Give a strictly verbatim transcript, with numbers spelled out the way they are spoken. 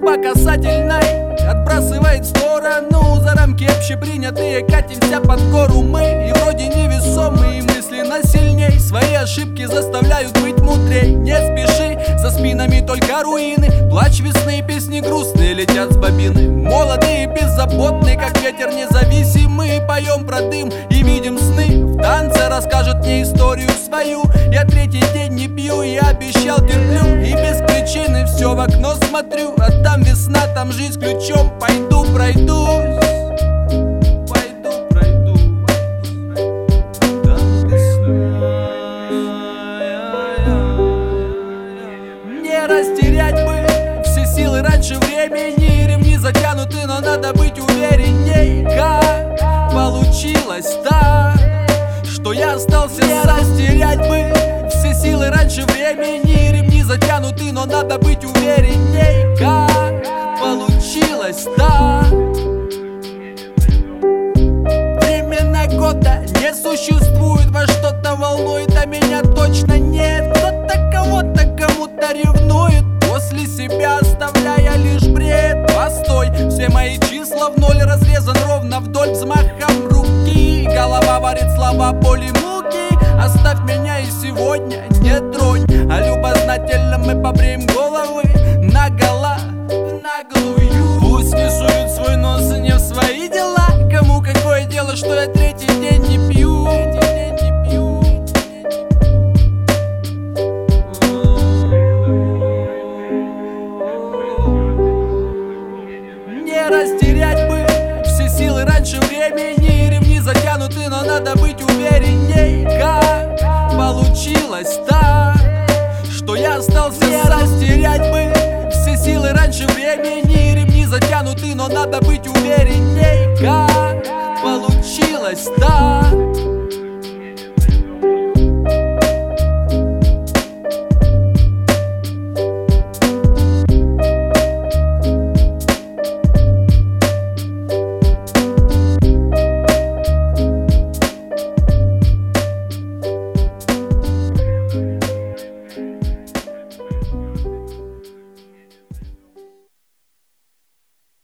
по касательной отбрасывает в сторону за рамки общепринятые. Катимся под гору мы, и вроде невесомые мысленно сильней. Свои ошибки заставляют быть мудрей. Не спеши, за спинами только руины. Плач весны, песни грустные летят с бобины. Молодые и беззаботные, как ветер независимый. Поем про дым и видим сны. В танце расскажет мне историю свою. Я третий день не пью, я обещал терплю. И без причины все в окно смотрю. А там весна, там жизнь ключом. Пойду пройдусь. Пойду пройдусь. Там весна. Не растерять бы все силы раньше времени. Ремни затянуты, но надо быть уверенней. Как получилось так, что я остался сам? Не растерять бы все силы раньше времени. Ремни затянуты, но надо быть уверенней. Как получилось так? Времена года не существует, во что-то волнует, а меня точно нет. Кто-то кого-то кому-то ревнует, после себя оставляя лишь бред. Постой, все мои числа в ноль, разрезан ровно вдоль взмахом руки. Голова варит слова, боли, муки. Оставь меня и сегодня не тронь, а любознательно мы побреем головы наголо, в наглую. Пусть не суют свой нос и не в свои дела. Кому какое дело, что я третий день не пью? Не растерять бы все силы раньше времени. Ремни затянуты, но надо быть уверенней. Как получилось так, что я остался сам? Не растерять бы все силы раньше времени. Ремни затянуты, но надо быть уверенней. Как получилось так?